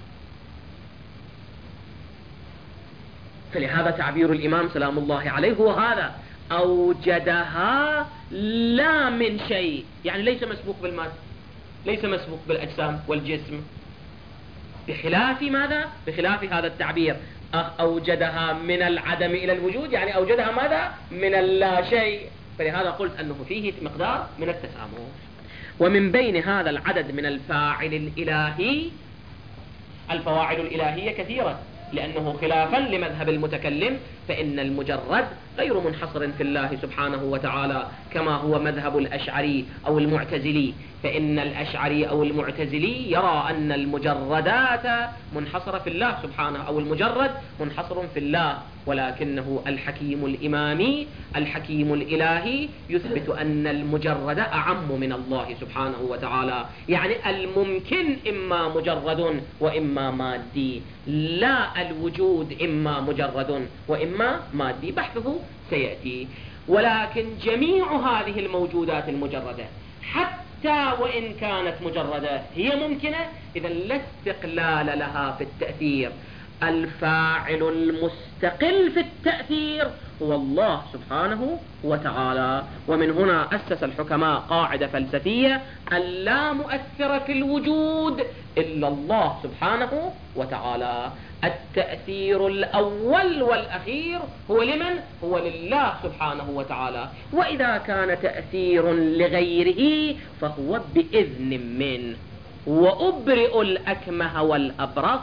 فلهذا تعبير الإمام سلام الله عليه هو هذا: أوجدها لا من شيء، يعني ليس مسبوق بالمادة، ليس مسبوق بالأجسام والجسم، بخلاف ماذا؟ بخلاف هذا التعبير: أوجدها من العدم إلى الوجود، يعني أوجدها ماذا؟ من اللا شيء. فلهذا قلت أنه فيه مقدار من التسامح. ومن بين هذا العدد من الفاعل الإلهي، الفواعل الإلهية كثيرة، لأنه خلافا لمذهب المتكلم فإن المجرد غير منحصر في الله سبحانه وتعالى، كما هو مذهب الأشعري أو المعتزلي. فإن الأشعري أو المعتزلي يرى أن المجردات منحصرة في الله سبحانه، أو المجرد منحصر في الله، ولكنه الحكيم الإمامي الحكيم الإلهي يثبت أن المجرد أعم من الله سبحانه وتعالى، يعني الممكن إما مجرد وإما مادي، لا الوجود إما مجرد وإما مادي، بحثه سيأتي. ولكن جميع هذه الموجودات المجردة حتى وإن كانت مجردة هي ممكنة، إذا لا استقلال لها في التأثير. الفاعل المستقل في التأثير هو الله سبحانه وتعالى. ومن هنا أسس الحكماء قاعدة فلسفية: اللا مؤثر في الوجود إلا الله سبحانه وتعالى. التأثير الأول والأخير هو لمن؟ هو لله سبحانه وتعالى. وإذا كان تأثير لغيره فهو بإذن منه. وأبرئ الأكمه والأبرص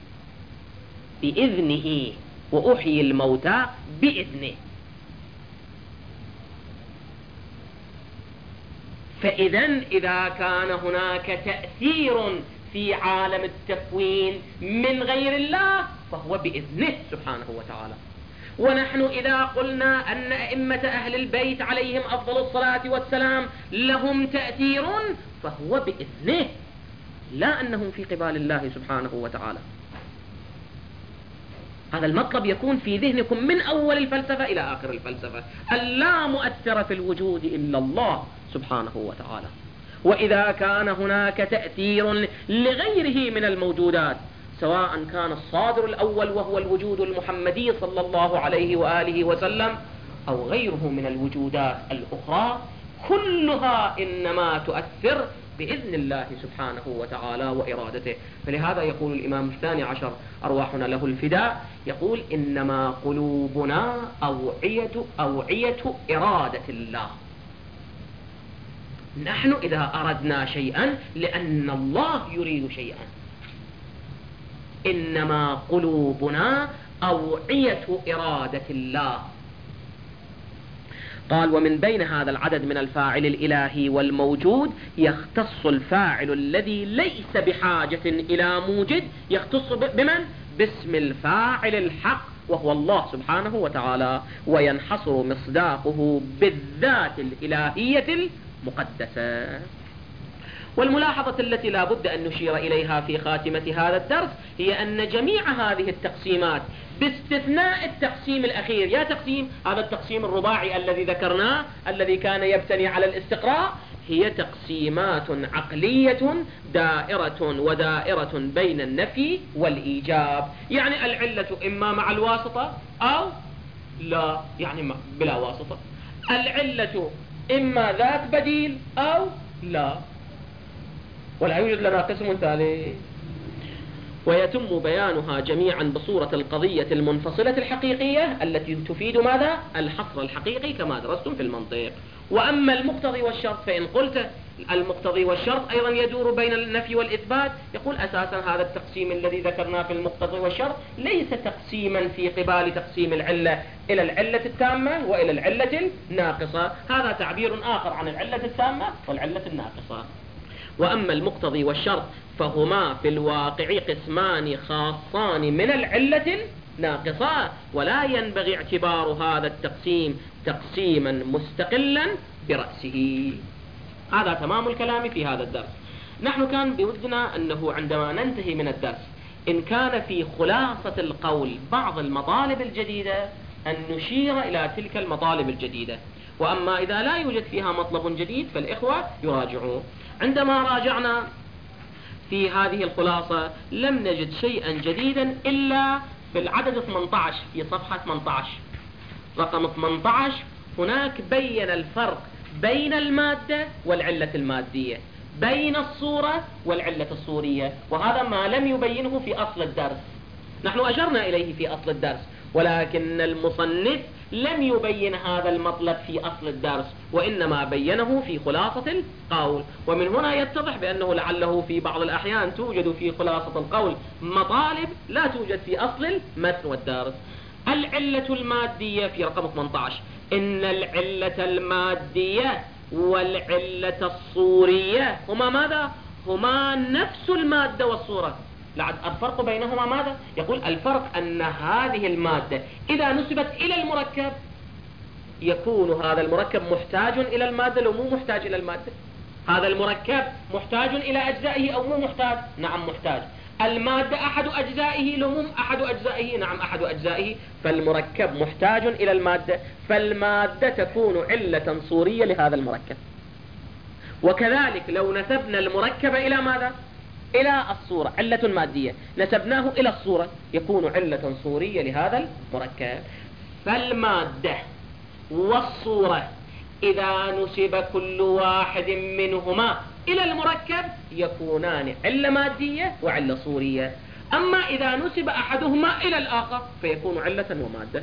بإذنه، وأحيي الموتى بإذنه. فإذا إذا كان هناك تأثير في عالم التكوين من غير الله فهو بإذنه سبحانه وتعالى. ونحن إذا قلنا أن أئمة أهل البيت عليهم أفضل الصلاة والسلام لهم تأثير فهو بإذنه، لا أنهم في قبال الله سبحانه وتعالى. هذا المطلب يكون في ذهنكم من أول الفلسفة إلى آخر الفلسفة: اللا مؤثر في الوجود إلا الله سبحانه وتعالى. وإذا كان هناك تأثير لغيره من الموجودات، سواء كان الصادر الأول وهو الوجود المحمدي صلى الله عليه وآله وسلم أو غيره من الوجودات الأخرى، كلها إنما تؤثر بإذن الله سبحانه وتعالى وإرادته. فلهذا يقول الإمام الثاني عشر أرواحنا له الفداء، يقول: إنما قلوبنا أوعية أوعية إرادة الله. نحن إذا أردنا شيئا لأن الله يريد شيئا. إنما قلوبنا أوعية إرادة الله. قال: ومن بين هذا العدد من الفاعل الإلهي والموجود يختص الفاعل الذي ليس بحاجة إلى موجد، يختص بمن؟ باسم الفاعل الحق وهو الله سبحانه وتعالى، وينحصر مصداقه بالذات الإلهية المقدسة. والملاحظة التي لا بد أن نشير إليها في خاتمة هذا الدرس هي أن جميع هذه التقسيمات باستثناء التقسيم الأخير، يا تقسيم هذا التقسيم الرباعي الذي ذكرناه الذي كان يبتني على الاستقراء، هي تقسيمات عقلية دائرة ودائرة بين النفي والإيجاب. يعني العلة إما مع الواسطة أو لا، يعني بلا واسطة. العلة إما ذات بديل أو لا، ولا يوجد لنا قسم ثالث. ويتم بيانها جميعا بصورة القضية المنفصلة الحقيقية التي تفيد ماذا؟ الحصر الحقيقي كما درستم في المنطق. وأما المقتضي والشرط فإن قلت المقتضي والشرط أيضا يدور بين النفي والإثبات، يقول أساسا هذا التقسيم الذي ذكرناه في المقتضي والشرط ليس تقسيما في قبال تقسيم العلة إلى العلة التامة وإلى العلة الناقصة، هذا تعبير آخر عن العلة التامة والعلة الناقصة. وأما المقتضي والشرط فهما في الواقع قسمان خاصان من العلة الناقصة، ولا ينبغي اعتبار هذا التقسيم تقسيما مستقلا برأسه. هذا تمام الكلام في هذا الدرس. نحن كان بودنا أنه عندما ننتهي من الدرس إن كان في خلاصة القول بعض المطالب الجديدة أن نشير إلى تلك المطالب الجديدة، وأما إذا لا يوجد فيها مطلب جديد فالإخوة يراجعون. عندما راجعنا في هذه الخلاصة لم نجد شيئا جديدا إلا في العدد ثمانية عشر في صفحة ثمانية عشر، رقم ثمانية عشر هناك بين الفرق بين المادة والعلة المادية، بين الصورة والعلة الصورية، وهذا ما لم يبينه في أصل الدرس. نحن أشرنا إليه في أصل الدرس، ولكن المصنف لم يبين هذا المطلب في أصل الدرس، وإنما بينه في خلاصة القول. ومن هنا يتضح بأنه لعله في بعض الأحيان توجد في خلاصة القول مطالب لا توجد في أصل المتن والدرس. العلة المادية في رقم ثمانية عشر، إن العلة المادية والعلة الصورية هما ماذا؟ هما نفس المادة والصورة. الفرق بينهما ماذا؟ يقول الفرق أن هذه المادة إذا نسبت إلى المركب يكون هذا المركب محتاج إلى المادة لو مو محتاج إلى المادة. هذا المركب محتاج إلى أجزائه أو مو محتاج؟ نعم محتاج. المادة أحد أجزائه لو مو أحد أجزائه؟ نعم أحد أجزائه. فالمركب محتاج إلى المادة، فالمادة تكون علة صورية لهذا المركب. وكذلك لو نسبنا المركب إلى ماذا؟ إلى الصورة، علة مادية، نسبناه إلى الصورة يكون علة صورية لهذا المركب. فالمادة والصورة إذا نسب كل واحد منهما إلى المركب يكونان علة مادية وعلة صورية. أما إذا نسب أحدهما إلى الآخر فيكون علة ومادة،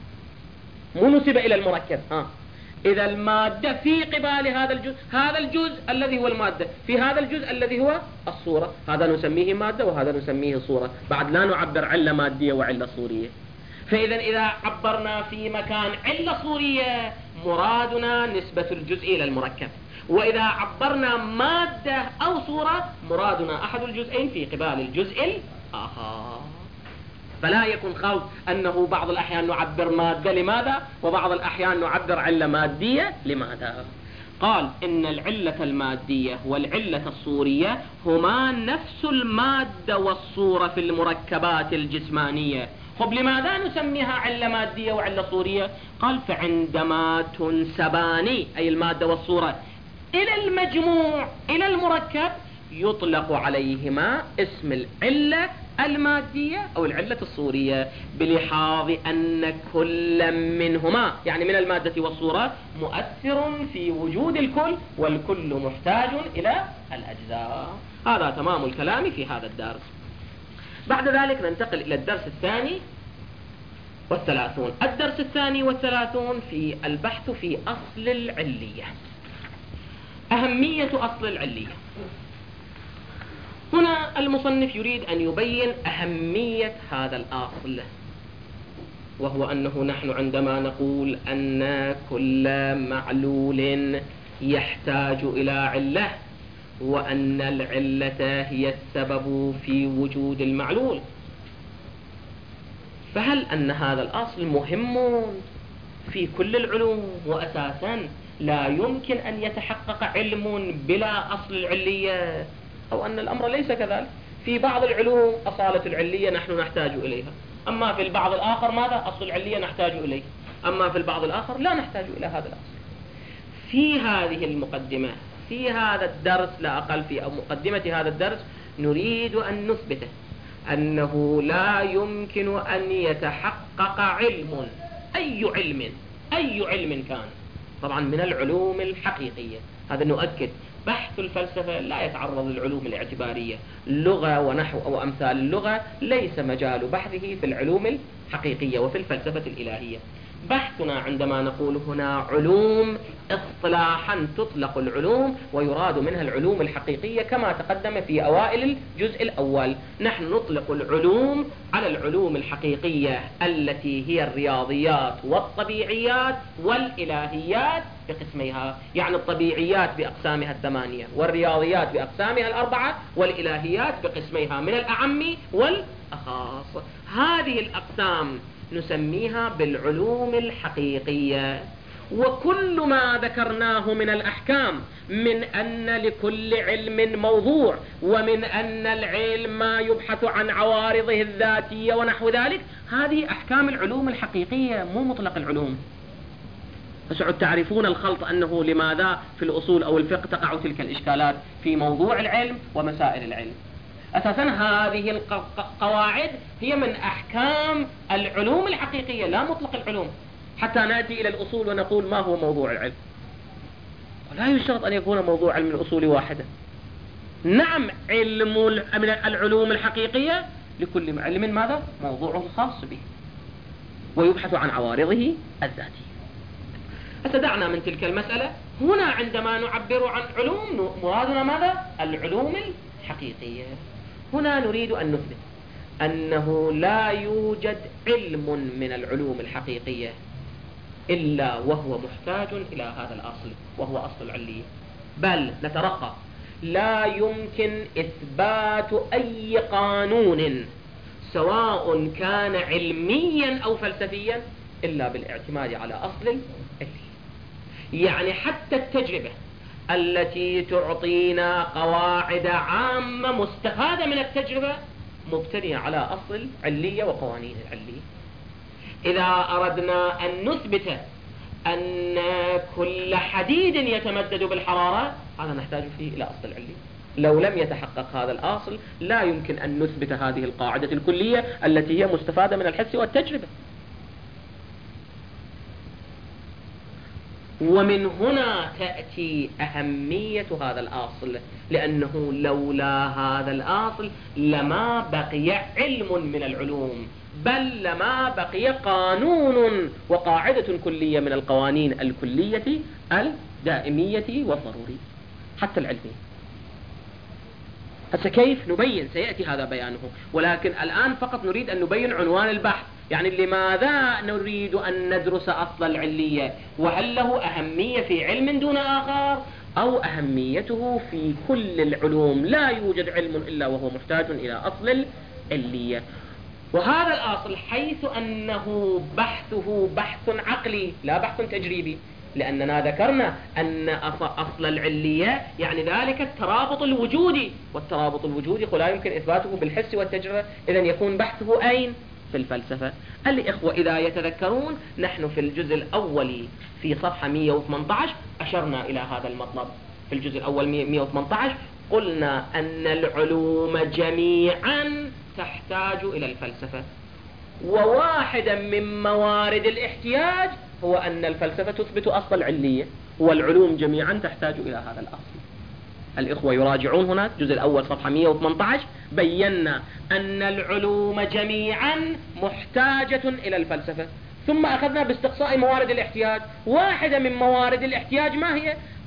مو نسب إلى المركب. ها إذا المادة في قبال هذا الجزء، هذا الجزء الذي هو المادة في هذا الجزء الذي هو الصورة، هذا نسميه مادة وهذا نسميه صورة. بعد لا نعبر علة مادية وعلة صورية. فإذا إذا عبرنا في مكان علة صورية مرادنا نسبة الجزء إلى المركب، وإذا عبرنا مادة أو صورة مرادنا أحد الجزئين في قبال الجزء الآخر. فلا يكون خوف أنه بعض الأحيان نعبر مادة لماذا وبعض الأحيان نعبر علة مادية لماذا. قال إن العلة المادية والعلة الصورية هما نفس المادة والصورة في المركبات الجسمانية. طب لماذا نسميها علة مادية وعلة صورية؟ قال فعندما تنسبان أي المادة والصورة إلى المجموع إلى المركب يطلق عليهما اسم العلة المادية أو العلة الصورية، بلحاظ أن كل منهما يعني من المادة والصورة مؤثر في وجود الكل، والكل محتاج إلى الأجزاء. هذا تمام الكلام في هذا الدرس. بعد ذلك ننتقل إلى الدرس الثاني والثلاثون. الدرس الثاني والثلاثون في البحث في أصل العلية. أهمية أصل العلية. هنا هنا المصنف يريد أن يبين أهمية هذا الأصل، وهو أنه نحن عندما نقول أن كل معلول يحتاج إلى علة، وأن العلة هي السبب في وجود المعلول، فهل أن هذا الأصل مهم في كل العلوم، وأساسا لا يمكن أن يتحقق علم بلا أصل العلية، أو أن الأمر ليس كذلك؟ في بعض العلوم أصالة العلية نحن نحتاج إليها، أما في البعض الآخر ماذا؟ أصل العلية نحتاج إليه، أما في البعض الآخر لا نحتاج إلى هذا الأصل. في هذه المقدمة، في هذا الدرس لا أقل، في مقدمة هذا الدرس نريد أن نثبت أنه لا يمكن أن يتحقق علم، أي علم، أي علم كان، طبعا من العلوم الحقيقية، هذا نؤكد. بحث الفلسفة لا يتعرض للعلوم الاعتبارية، لغة ونحو أو أمثال اللغة ليس مجال بحثه في العلوم الحقيقية وفي الفلسفة الإلهية. بحثنا عندما نقول هنا علوم، اصطلاحا تطلق العلوم ويراد منها العلوم الحقيقية كما تقدم في أوائل الجزء الأول. نحن نطلق العلوم على العلوم الحقيقية التي هي الرياضيات والطبيعيات والإلهيات بقسميها، يعني الطبيعيات بأقسامها الثمانية، والرياضيات بأقسامها الأربعة، والإلهيات بقسميها من الأعم والأخاص. هذه الأقسام نسميها بالعلوم الحقيقية. وكل ما ذكرناه من الأحكام، من أن لكل علم موضوع، ومن أن العلم ما يبحث عن عوارضه الذاتية ونحو ذلك، هذه أحكام العلوم الحقيقية مو مطلق العلوم. فسعد تعرفون الخلط، أنه لماذا في الأصول أو الفقه تقع تلك الإشكالات في موضوع العلم ومسائل العلم. أساسا هذه القواعد هي من أحكام العلوم الحقيقية لا مطلق العلوم، حتى نأتي إلى الأصول ونقول ما هو موضوع العلم، ولا يشترط أن يكون موضوع علم الأصول واحدة. نعم، علم من العلوم الحقيقية لكل علم ماذا؟ موضوع خاص به ويبحث عن عوارضه الذاتية. أتدعنا من تلك المسألة. هنا عندما نعبر عن علوم مرادنا ماذا؟ العلوم الحقيقية. هنا نريد أن نثبت أنه لا يوجد علم من العلوم الحقيقية إلا وهو محتاج إلى هذا الأصل، وهو أصل العلية. بل نترقى، لا يمكن إثبات أي قانون سواء كان علميا أو فلسفيا إلا بالاعتماد على أصل العلية. يعني حتى التجربة التي تعطينا قواعد عامة مستفادة من التجربة مبتنية على أصل العلية وقوانين العلية. إذا أردنا أن نثبت أن كل حديد يتمدد بالحرارة، هذا نحتاج فيه إلى أصل العلية. لو لم يتحقق هذا الأصل لا يمكن أن نثبت هذه القاعدة الكلية التي هي مستفادة من الحس والتجربة. ومن هنا تأتي أهمية هذا الأصل، لأنه لولا هذا الأصل لما بقي علم من العلوم، بل لما بقي قانون وقاعدة كلية من القوانين الكلية الدائمية والضرورية حتى العلمية. هسه كيف نبين؟ سيأتي هذا بيانه، ولكن الآن فقط نريد أن نبين عنوان البحث، يعني لماذا نريد أن ندرس أصل العلية، وهل له أهمية في علم دون آخر، أو أهميته في كل العلوم. لا يوجد علم إلا وهو محتاج إلى أصل العلية. وهذا الأصل حيث أنه بحثه بحث عقلي لا بحث تجريبي، لأننا ذكرنا أن أصل العلية يعني ذلك الترابط الوجودي، والترابط الوجودي لا يمكن إثباته بالحس والتجربة، إذن يكون بحثه أين؟ في الفلسفة. الإخوة إذا يتذكرون، نحن في الجزء الأول في صفحة مئة وثمانية عشر أشرنا إلى هذا المطلب. في الجزء الأول مئة وثمانية عشر قلنا أن العلوم جميعا تحتاج إلى الفلسفة، وواحدا من موارد الاحتياج هو أن الفلسفة تثبت أصل العلية، والعلوم جميعا تحتاج إلى هذا الأصل. الإخوة يراجعون هنا الجزء الأول صفحة مئة وثمانية عشر، بينا أن العلوم جميعا محتاجة إلى الفلسفة، ثم أخذنا باستقصاء موارد الاحتياج. واحدة من موارد الاحتياج ما هي؟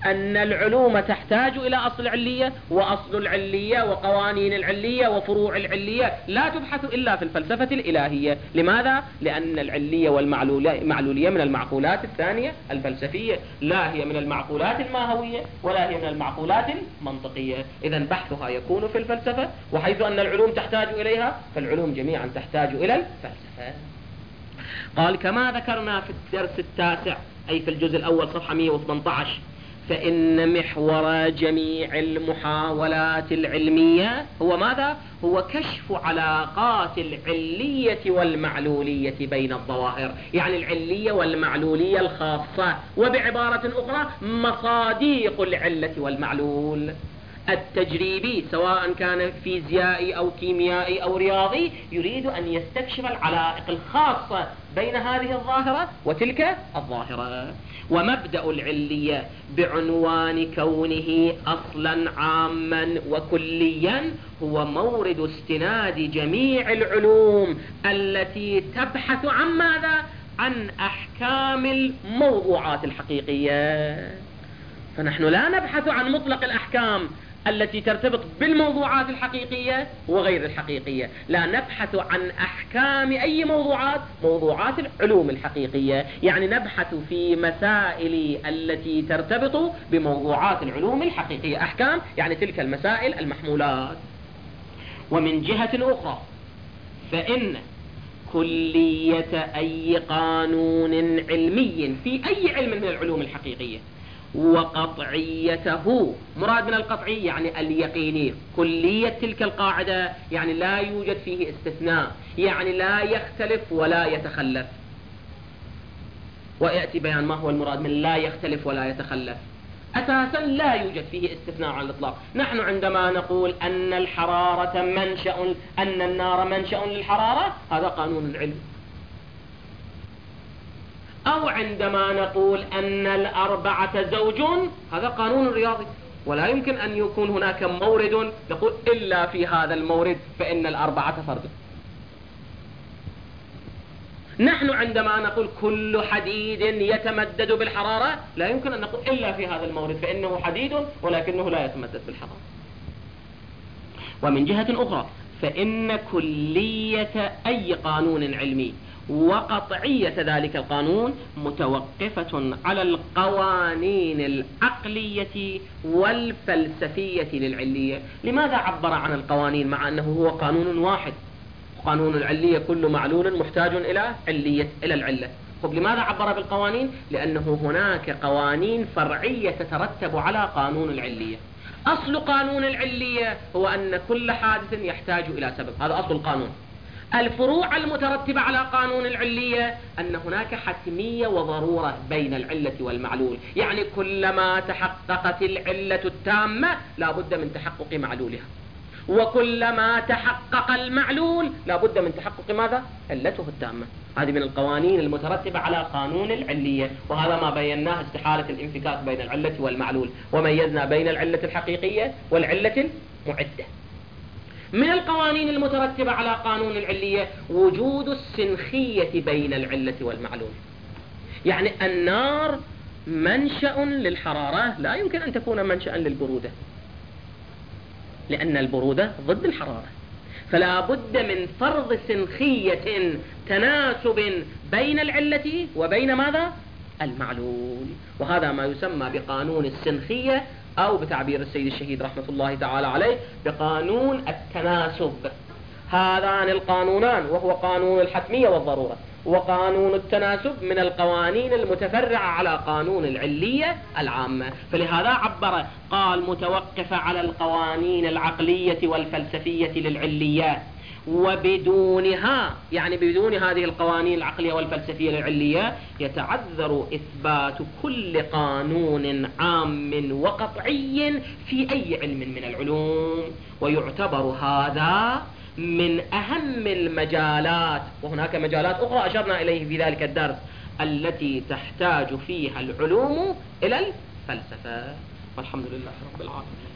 أن العلوم تحتاج إلى أصل العلية، وأصل العلية وقوانين العلية وفروع العلية لا تبحث إلا في الفلسفة الإلهية. لماذا؟ لأن العلية والمعلولية من المعقولات الثانية الفلسفية، لا هي من المعقولات الماهوية ولا هي من المعقولات المنطقية. إذن بحثها يكون في الفلسفة، وحيث أن العلوم تحتاج إليها فالعلوم جميعا تحتاج إلى الفلسفة. قال كما ذكرنا في الدرس التاسع أي في الجزء الأول صفحة مئة وثمانية عشر: فإن محور جميع المحاولات العلمية هو ماذا؟ هو كشف علاقات العلية والمعلولية بين الظواهر، يعني العلية والمعلولية الخاصة، وبعبارة أخرى مصاديق العلة والمعلول. التجريبي سواء كان فيزيائي أو كيميائي أو رياضي يريد أن يستكشف العلائق الخاصة بين هذه الظاهرة وتلك الظاهرة. ومبدأ العلية بعنوان كونه أصلا عاما وكليا هو مورد استناد جميع العلوم التي تبحث عن ماذا؟ عن أحكام الموضوعات الحقيقية. فنحن لا نبحث عن مطلق الأحكام التي ترتبط بالموضوعات الحقيقية وغير الحقيقية، لا، نبحث عن أحكام أي موضوعات؟ موضوعات العلوم الحقيقية، يعني نبحث في مسائل التي ترتبط بموضوعات العلوم الحقيقية، أحكام يعني تلك المسائل المحمولات. ومن جهة أخرى فإن كلية أي قانون علمي في أي علم من العلوم الحقيقية وقطعيته، مراد من القطعي يعني اليقيني، كلية تلك القاعدة يعني لا يوجد فيه استثناء، يعني لا يختلف ولا يتخلف. ويأتي بيان ما هو المراد من لا يختلف ولا يتخلف. أساسا لا يوجد فيه استثناء على الإطلاق. نحن عندما نقول أن الحرارة منشأ، أن النار منشأ للحرارة، هذا قانون العلم. أو عندما نقول أن الأربعة زوج، هذا قانون رياضي، ولا يمكن أن يكون هناك مورد نقول إلا في هذا المورد فإن الأربعة فرد. نحن عندما نقول كل حديد يتمدد بالحرارة لا يمكن أن نقول إلا في هذا المورد فإنه حديد ولكنه لا يتمدد بالحرارة. ومن جهة أخرى فإن كلية أي قانون علمي وقطعية ذلك القانون متوقفة على القوانين العقلية والفلسفية للعلية. لماذا عبر عن القوانين مع أنه هو قانون واحد؟ قانون العلية كل معلول محتاج إلى علية إلى العلة. طب لماذا عبر بالقوانين؟ لأنه هناك قوانين فرعية تترتب على قانون العلية. أصل قانون العلية هو أن كل حادث يحتاج إلى سبب، هذا أصل القانون. الفروع المترتبة على قانون العلية أن هناك حتمية وضرورة بين العلة والمعلول، يعني كلما تحققت العلة التامة لا بد من تحقق معلولها، وكلما تحقق المعلول لا بد من تحقق ماذا؟ علته التامة. هذه من القوانين المترتبة على قانون العلية، وهذا ما بيناه استحالة الانفكاك بين العلة والمعلول، وميزنا بين العلة الحقيقية والعلة المعدة. من القوانين المترتبة على قانون العلية وجود السنخية بين العلة والمعلول، يعني النار منشأ للحرارة لا يمكن أن تكون منشأ للبرودة، لأن البرودة ضد الحرارة، فلا بد من فرض سنخية تناسب بين العلة وبين ماذا؟ المعلول. وهذا ما يسمى بقانون السنخية، أو بتعبير السيد الشهيد رحمة الله تعالى عليه بقانون التناسب. هذان القانونان وهو قانون الحتمية والضرورة وقانون التناسب من القوانين المتفرعة على قانون العلية العامة. فلهذا عبر قال متوقف على القوانين العقلية والفلسفية للعليات، وبدونها يعني بدون هذه القوانين العقلية والفلسفية للعلية يتعذر إثبات كل قانون عام وقطعي في أي علم من العلوم، ويعتبر هذا من أهم المجالات، وهناك مجالات أخرى أشرنا إليه في ذلك الدرس التي تحتاج فيها العلوم إلى الفلسفة. والحمد لله رب العالمين.